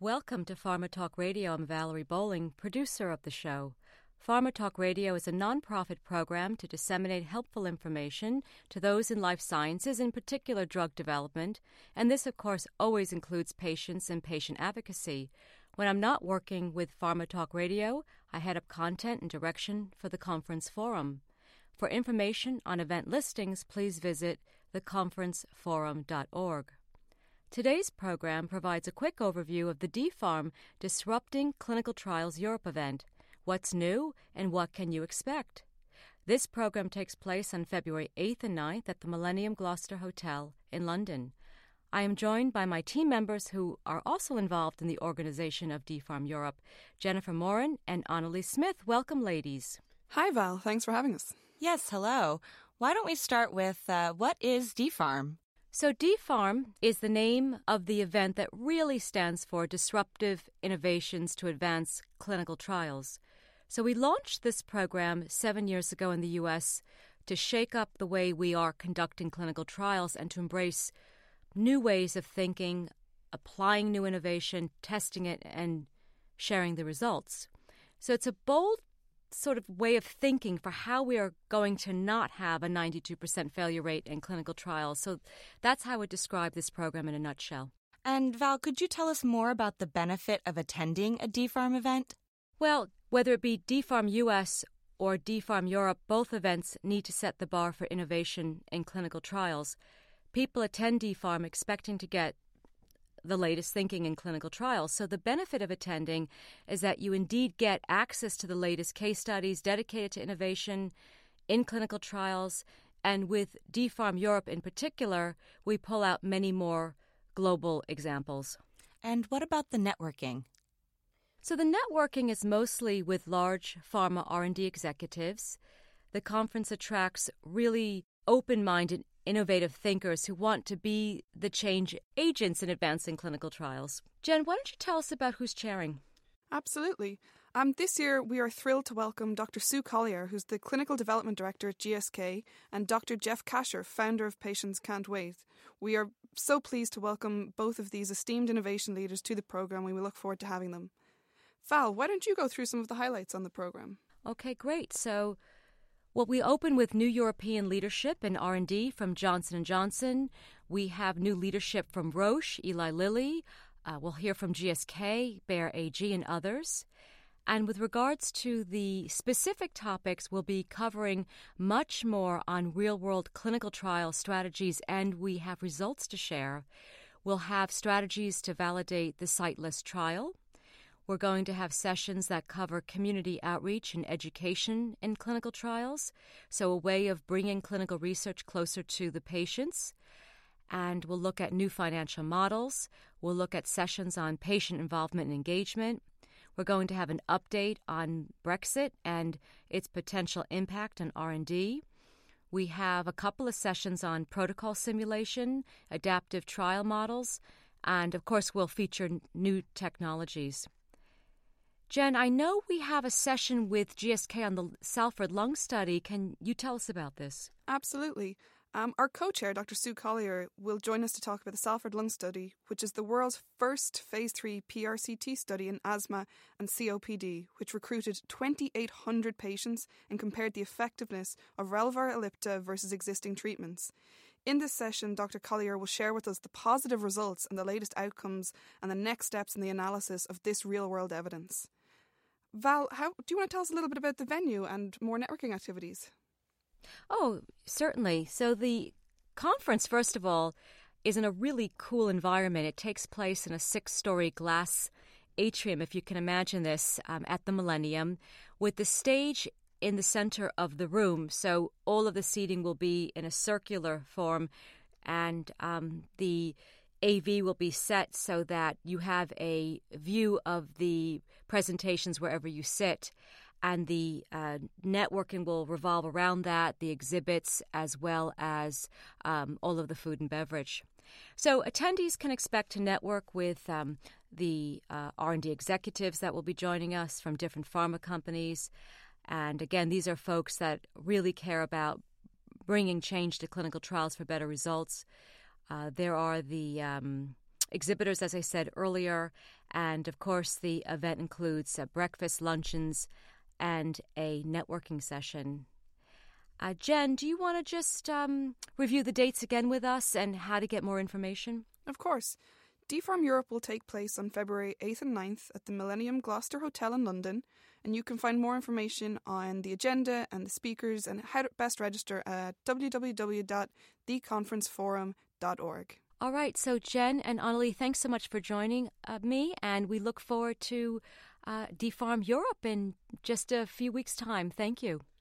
Welcome to Pharma Talk Radio. I'm Valerie Bowling, producer of the show. Pharma Talk Radio is a nonprofit program to disseminate helpful information to those in life sciences, in particular drug development, and this, of course, always includes patients and patient advocacy. When I'm not working with Pharma Talk Radio, I head up content and direction for the conference forum. For information on event listings, please visit theconferenceforum.org. Today's program provides a quick overview of the DPHARM Disrupting Clinical Trials Europe event. What's new and what can you expect? This program takes place on February 8th and 9th at the Millennium Gloucester Hotel in London. I am joined by my team members who are also involved in the organization of DPHARM Europe, Jennifer Moran and Annalise Smith. Welcome, ladies. Hi, Val. Thanks for having us. Yes, hello. Why don't we start with what is DPHARM? So DPHARM is the name of the event that really stands for Disruptive Innovations to Advance Clinical Trials. So we launched this program 7 years ago in the U.S. to shake up the way we are conducting clinical trials and to embrace new ways of thinking, applying new innovation, testing it, and sharing the results. So it's a bold sort of way of thinking for how we are going to not have a 92% failure rate in clinical trials. So that's how I would describe this program in a nutshell. And Val, could you tell us more about the benefit of attending a DPHARM event? Well, whether it be DPHARM US or DPHARM Europe, both events need to set the bar for innovation in clinical trials. People attend DPHARM expecting to get the latest thinking in clinical trials. So the benefit of attending is that you indeed get access to the latest case studies dedicated to innovation in clinical trials. And with DPHARM Europe in particular, we pull out many more global examples. And what about the networking? So the networking is mostly with large pharma R&D executives. The conference attracts really open-minded, innovative thinkers who want to be the change agents in advancing clinical trials. Jen, why don't you tell us about who's chairing? Absolutely. This year, we are thrilled to welcome Dr. Sue Collier, who's the Clinical Development Director at GSK, and Dr. Jeff Kasher, founder of Patients Can't Wait. We are so pleased to welcome both of these esteemed innovation leaders to the programme. We look forward to having them. Val, why don't you go through some of the highlights on the programme? Okay, great. So, we open with new European leadership in R&D from Johnson & Johnson. We have new leadership from Roche, Eli Lilly. We'll hear from GSK, Bayer AG, and others. And with regards to the specific topics, we'll be covering much more on real-world clinical trial strategies, and we have results to share. We'll have strategies to validate the siteless trial. We're going to have sessions that cover community outreach and education in clinical trials, so a way of bringing clinical research closer to the patients. And we'll look at new financial models. We'll look at sessions on patient involvement and engagement. We're going to have an update on Brexit and its potential impact on R&D. We have a couple of sessions on protocol simulation, adaptive trial models, and, of course, we'll feature new technologies. Jen, I know we have a session with GSK on the Salford lung study. Can you tell us about this? Absolutely. Our co-chair, Dr. Sue Collier, will join us to talk about the Salford lung study, which is the world's first phase 3 PRCT study in asthma and COPD, which recruited 2,800 patients and compared the effectiveness of Relvar Ellipta versus existing treatments. In this session, Dr. Collier will share with us the positive results and the latest outcomes and the next steps in the analysis of this real-world evidence. Val, do you want to tell us a little bit about the venue and more networking activities? Oh, certainly. So the conference, first of all, is in a really cool environment. It takes place in a 6-story glass atrium, if you can imagine this, at the Millennium, with the stage in the center of the room. So all of the seating will be in a circular form, and the AV will be set so that you have a view of the presentations wherever you sit. And the networking will revolve around that, the exhibits, as well as all of the food and beverage. So attendees can expect to network with the R&D executives that will be joining us from different pharma companies. And again, these are folks that really care about bringing change to clinical trials for better results. There are the exhibitors, as I said earlier, And, of course, the event includes breakfast, luncheons, and a networking session. Jen, do you want to just review the dates again with us and how to get more information? Of course. DFARM Europe will take place on February 8th and 9th at the Millennium Gloucester Hotel in London, and you can find more information on the agenda and the speakers and how to best register at www.theconferenceforum.org. All right, so Jen and Annalie, thanks so much for joining me, and we look forward to DFARM Europe in just a few weeks' time. Thank you.